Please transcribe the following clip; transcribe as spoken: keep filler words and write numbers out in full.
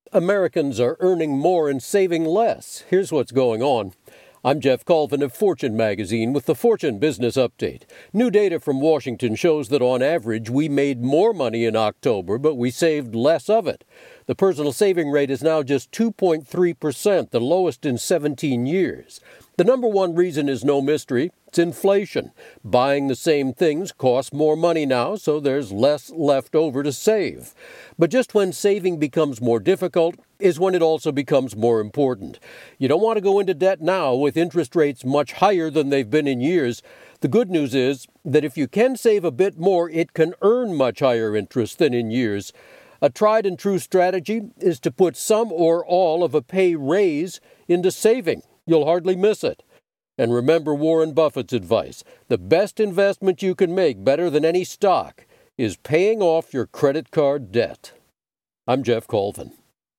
Americans are earning more and saving less. Here's what's going on. I'm Jeff Colvin of Fortune magazine with the Fortune Business Update. New data from Washington shows that on average we made more money in October, but we saved less of it. The personal saving rate is now just two point three percent, the lowest in seventeen years. The number one reason is no mystery. It's inflation. Buying the same things costs more money now, so there's less left over to save. But just when saving becomes more difficult is when it also becomes more important. You don't want to go into debt now with interest rates much higher than they've been in years. The good news is that if you can save a bit more, it can earn much higher interest than in years. A tried and true strategy is to put some or all of a pay raise into saving. You'll hardly miss it. And remember Warren Buffett's advice. The best investment you can make, better than any stock, is paying off your credit card debt. I'm Jeff Colvin.